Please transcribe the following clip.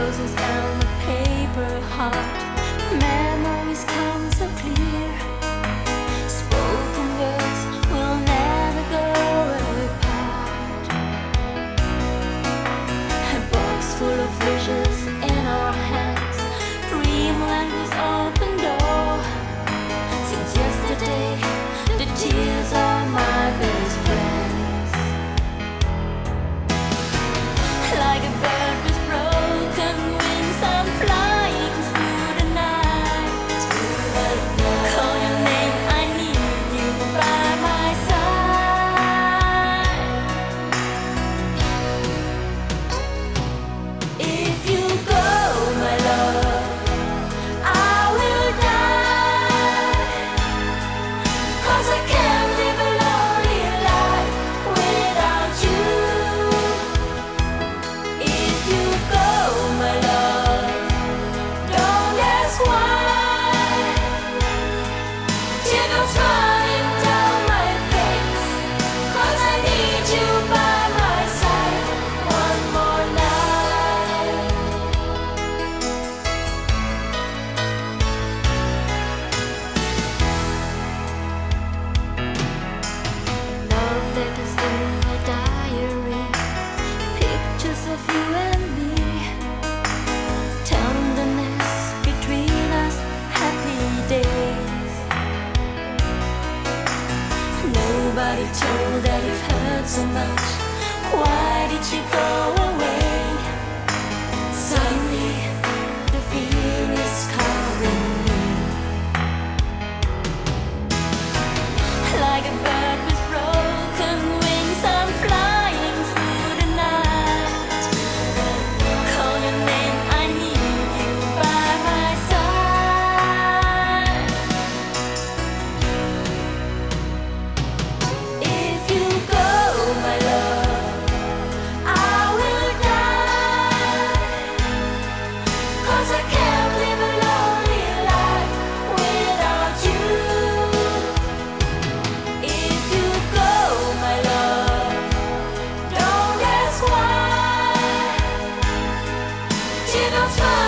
roses and the paper heart. Memories come so clear. Spoken words will never go apart. A box full of wishes in our hands. Dreamland with open door. Since yesterday, the tears are my best friends. Like a bird with broken wings, I'm flying through the night. Call your name, I need you by my side. If you go, my love, I will die. 'Cause I can't live a lonely life without you. If you go, my love, don't ask why. Teardrops running down my face. 'Cause I need you by my side one more night. Love letters in my diary. Pictures of you and me. Tenderness between us, happy days. Nobody told that it hurt so much. Why did you go away? Suddenly, the fear is covering me. Like a bird with broken wings, I'm flying through the night. Call your name, I need you by my side. If you go, my love, I will die. 'Cause I can't live a lonely life without you. If you go, my love, don't ask why. Teardrops